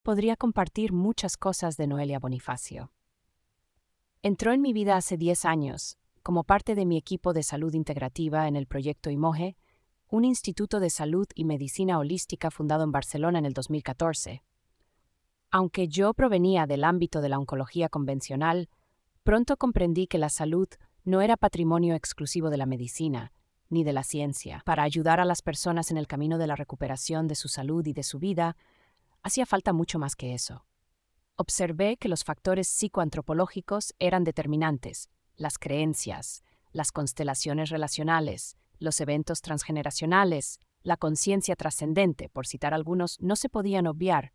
podría compartir muchas cosas de Noelia Bonifacio. Entró en mi vida hace 10 años, como parte de mi equipo de salud integrativa en el proyecto IMOGE, un instituto de salud y medicina holística fundado en Barcelona en el 2014. Aunque yo provenía del ámbito de la oncología convencional, pronto comprendí que la salud no era patrimonio exclusivo de la medicina, ni de la ciencia. Para ayudar a las personas en el camino de la recuperación de su salud y de su vida, hacía falta mucho más que eso. Observé que los factores psicoantropológicos eran determinantes: las creencias, las constelaciones relacionales, los eventos transgeneracionales, la conciencia trascendente, por citar algunos, no se podían obviar.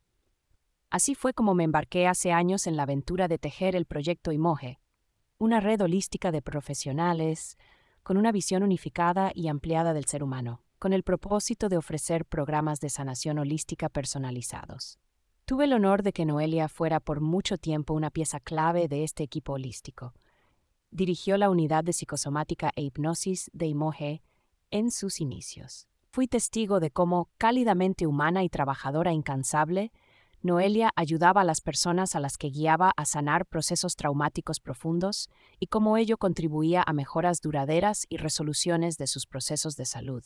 Así fue como me embarqué hace años en la aventura de tejer el proyecto IMOGE, una red holística de profesionales con una visión unificada y ampliada del ser humano, con el propósito de ofrecer programas de sanación holística personalizados. Tuve el honor de que Noelia fuera por mucho tiempo una pieza clave de este equipo holístico. Dirigió la unidad de psicosomática e hipnosis de IMOGE en sus inicios. Fui testigo de cómo, cálidamente humana y trabajadora incansable, Noelia ayudaba a las personas a las que guiaba a sanar procesos traumáticos profundos y cómo ello contribuía a mejoras duraderas y resoluciones de sus procesos de salud.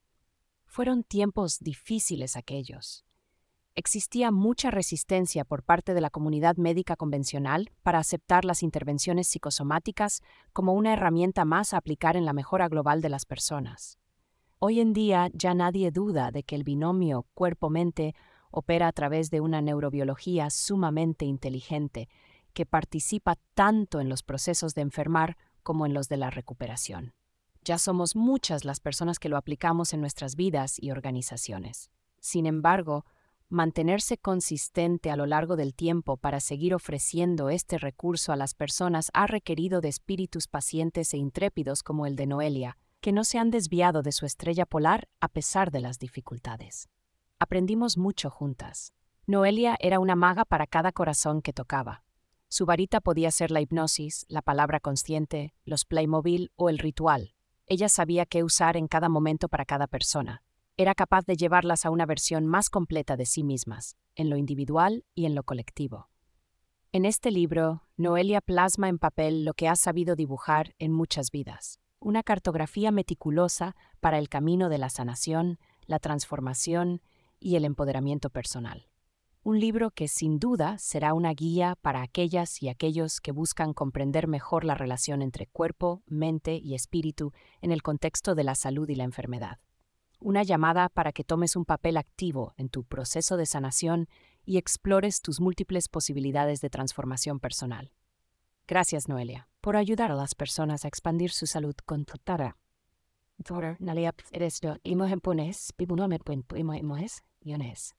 Fueron tiempos difíciles aquellos. Existía mucha resistencia por parte de la comunidad médica convencional para aceptar las intervenciones psicosomáticas como una herramienta más a aplicar en la mejora global de las personas. Hoy en día ya nadie duda de que el binomio cuerpo-mente opera a través de una neurobiología sumamente inteligente que participa tanto en los procesos de enfermar como en los de la recuperación. Ya somos muchas las personas que lo aplicamos en nuestras vidas y organizaciones. Sin embargo, mantenerse consistente a lo largo del tiempo para seguir ofreciendo este recurso a las personas ha requerido de espíritus pacientes e intrépidos como el de Noelia, que no se han desviado de su estrella polar a pesar de las dificultades. Aprendimos mucho juntas. Noelia era una maga para cada corazón que tocaba. Su varita podía ser la hipnosis, la palabra consciente, los Playmobil o el ritual. Ella sabía qué usar en cada momento para cada persona. Era capaz de llevarlas a una versión más completa de sí mismas, en lo individual y en lo colectivo. En este libro, Noelia plasma en papel lo que ha sabido dibujar en muchas vidas: una cartografía meticulosa para el camino de la sanación, la transformación y el empoderamiento personal. Un libro que sin duda será una guía para aquellas y aquellos que buscan comprender mejor la relación entre cuerpo, mente y espíritu en el contexto de la salud y la enfermedad. Una llamada para que tomes un papel activo en tu proceso de sanación y explores tus múltiples posibilidades de transformación personal. Gracias, Noelia, por ayudar a las personas a expandir su salud con tu tara. Nalia, eres do imohen pones, bibunomen puen imohes, yones.